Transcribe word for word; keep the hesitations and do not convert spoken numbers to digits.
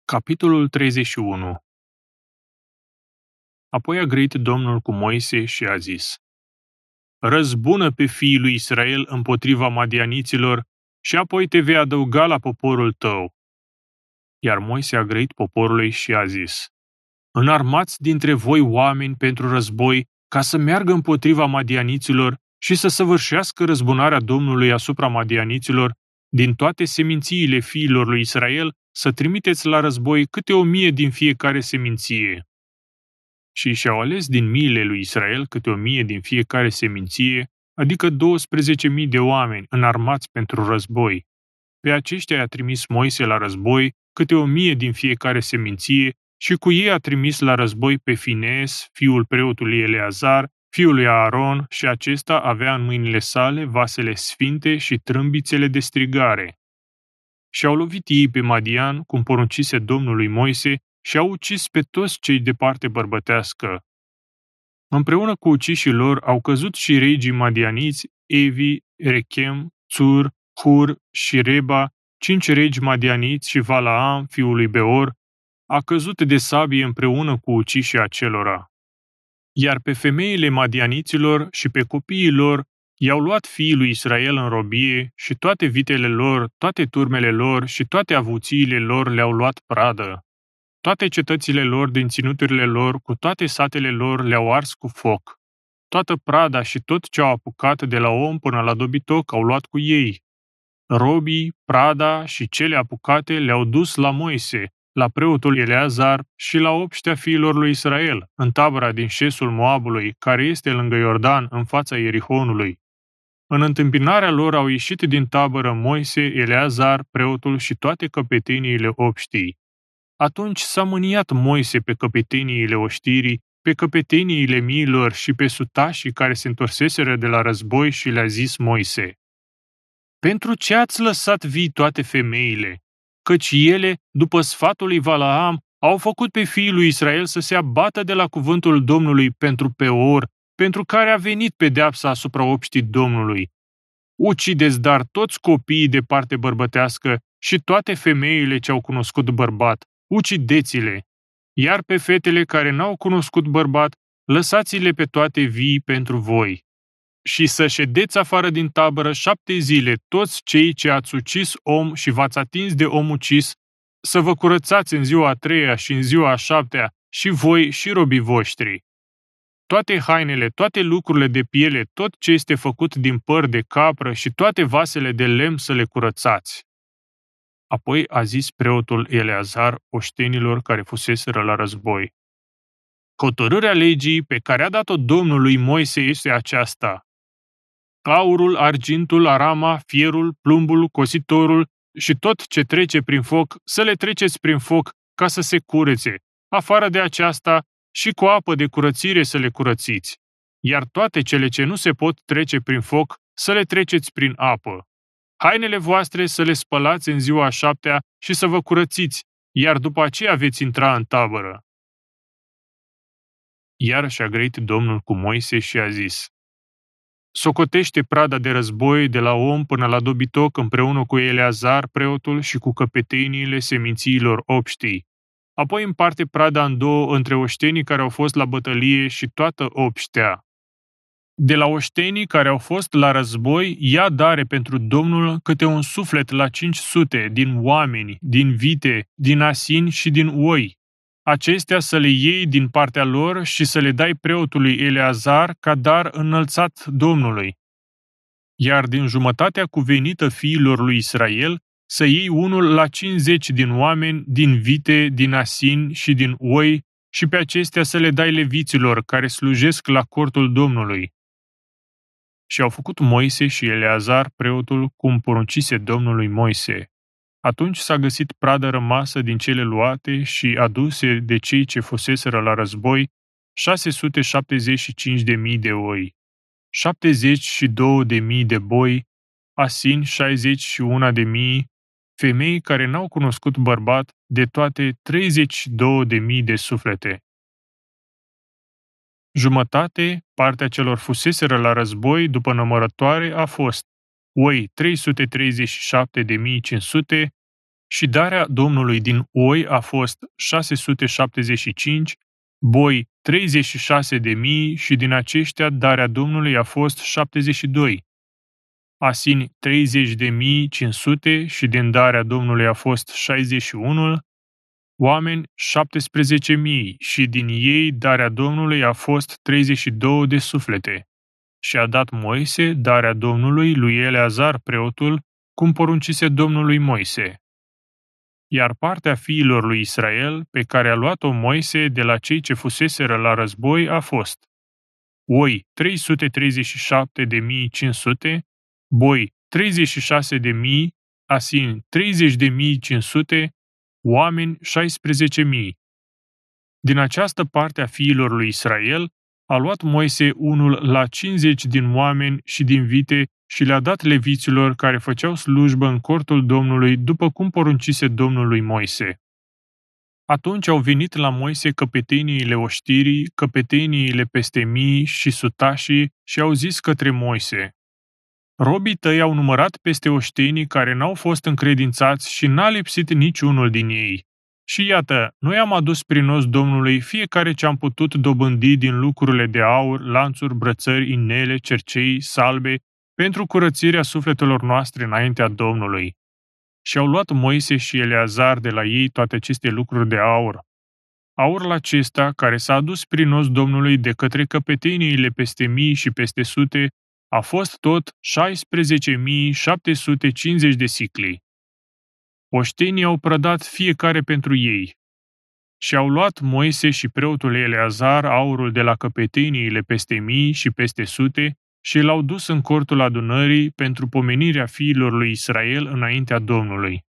Capitolul treizeci și unu. Apoi a grăit Domnul cu Moise și a zis: Răzbună pe fiii lui Israel împotriva madianiților și apoi te vei adăuga la poporul tău. Iar Moise a grăit poporului și a zis: Înarmați dintre voi oameni pentru război, ca să meargă împotriva madianiților și să săvârșească răzbunarea Domnului asupra madianiților, din toate semințiile fiilor lui Israel, să trimiteți la război câte o mie din fiecare seminție. Și și-au ales din miile lui Israel câte o mie din fiecare seminție, adică douăsprezece mii de oameni înarmați pentru război. Pe aceștia i-a trimis Moise la război câte o mie din fiecare seminție și cu ei a trimis la război pe Finees, fiul preotului Eleazar, fiul lui Aaron, și acesta avea în mâinile sale vasele sfinte și trâmbițele de strigare. Și-au lovit ei pe Madian, cum poruncise Domnului Moise, și au ucis pe toți cei de parte bărbătească. Împreună cu ucișii lor au căzut și regii madianiți, Evi, Rechem, Țur, Hur și Reba, cinci regi madianiți, și Valaam, fiul lui Beor, a căzut de sabie împreună cu ucișii acelora. Iar pe femeile madianiților și pe copiii lor i-au luat fiii lui Israel în robie și toate vitele lor, toate turmele lor și toate avuțiile lor le-au luat pradă. Toate cetățile lor din ținuturile lor, cu toate satele lor, le-au ars cu foc. Toată prada și tot ce au apucat de la om până la dobitoc au luat cu ei. Robii, prada și cele apucate le-au dus la Moise, la preotul Eleazar și la obștea fiilor lui Israel, în tabăra din șesul Moabului, care este lângă Iordan, în fața Ierihonului. În întâmpinarea lor au ieșit din tabără Moise, Eleazar, preotul și toate căpeteniile obștii. Atunci s-a mâniat Moise pe căpeteniile oștirii, pe căpeteniile miilor și pe sutașii care se întorseseră de la război și le-a zis Moise: Pentru ce ați lăsat vii toate femeile? Căci ele, după sfatul lui Valaam, au făcut pe fiii lui Israel să se abată de la cuvântul Domnului pentru Peor, pentru care a venit pedeapsa asupra obștii Domnului. Ucideți dar toți copiii de parte bărbătească și toate femeile ce au cunoscut bărbat, ucideți-le, iar pe fetele care n-au cunoscut bărbat, lăsați-le pe toate vii pentru voi. Și să ședeți afară din tabără șapte zile toți cei ce ați ucis om și v-ați atins de om ucis, să vă curățați în ziua a treia și în ziua a șaptea, și voi și robii voștri. Toate hainele, toate lucrurile de piele, tot ce este făcut din păr de capră și toate vasele de lemn să le curățați. Apoi a zis preotul Eleazar oștenilor care fuseseră la război: Hotărârea legii pe care a dat-o Domnului Moise este aceasta: aurul, argintul, arama, fierul, plumbul, cositorul și tot ce trece prin foc, să le treceți prin foc ca să se curețe, afară de aceasta și cu apă de curățire să le curățiți, iar toate cele ce nu se pot trece prin foc, să le treceți prin apă. Hainele voastre să le spălați în ziua a șaptea și să vă curățiți, iar după aceea veți intra în tabără. Iar și-a grăit Domnul cu Moise și a zis: Socotește prada de război de la om până la dobitoc împreună cu Eleazar, preotul, și cu căpeteniile semințiilor obștii. Apoi împarte prada în două între oștenii care au fost la bătălie și toată obștea. De la oștenii care au fost la război, ia dare pentru Domnul câte un suflet la cinci sute din oameni, din vite, din asini și din oi. Acestea să le iei din partea lor și să le dai preotului Eleazar ca dar înălțat Domnului. Iar din jumătatea cuvenită fiilor lui Israel, să iei unul la cincizeci din oameni, din vite, din asini și din oi, și pe acestea să le dai leviților care slujesc la cortul Domnului. Și au făcut Moise și Eleazar preotul cum poruncise Domnului Moise. Atunci s-a găsit pradă rămasă din cele luate și aduse de cei ce fuseseră la război, șase sute șaptezeci și cinci de mii de oi, șaptezeci și două de mii de boi, asini șaizeci și unu de mii, femei care n-au cunoscut bărbat, de toate treizeci și două de mii de suflete. Jumătate, partea celor fuseseră la război după numărătoare, a fost oi trei sute treizeci și șapte de mii cinci sute, Și darea Domnului din oi a fost șase sute șaptezeci și cinci, boi treizeci și șase de mii și din aceștia darea Domnului a fost șaptezeci și doi. Asini treizeci de mii cinci sute și din darea Domnului a fost șaizeci și unu, oameni șaptesprezece mii și din ei darea Domnului a fost treizeci și două de suflete. Și a dat Moise darea Domnului lui Eleazar preotul, cum poruncise Domnului Moise. Iar partea fiilor lui Israel, pe care a luat-o Moise de la cei ce fuseseră la război, a fost oi trei sute treizeci și șapte de mii cinci sute, boi treizeci și șase de mii, asini treizeci de mii cinci sute, oameni șaisprezece mii. Din această parte a fiilor lui Israel a luat Moise unul la cincizeci din oameni și din vite și le-a dat leviților care făceau slujbă în cortul Domnului după cum poruncise Domnului Moise. Atunci au venit la Moise căpeteniile oștirii, căpeteniile peste mii și sutașii și au zis către Moise: robii tăi au numărat peste oștenii care n-au fost încredințați și n-a lipsit niciunul din ei. Și iată, noi am adus prin os Domnului fiecare ce am putut dobândi din lucrurile de aur, lanțuri, brățări, inele, cercei, salbe, pentru curățirea sufletelor noastre înaintea Domnului. Și au luat Moise și Eleazar de la ei toate aceste lucruri de aur. Aurul acesta, care s-a adus prin os Domnului de către căpeteniile peste mii și peste sute, a fost tot șaisprezece mii șapte sute cincizeci de sicli. Oștenii au prădat fiecare pentru ei. Și au luat Moise și preotul Eleazar aurul de la căpeteniile peste mii și peste sute și l-au dus în cortul adunării pentru pomenirea fiilor lui Israel înaintea Domnului.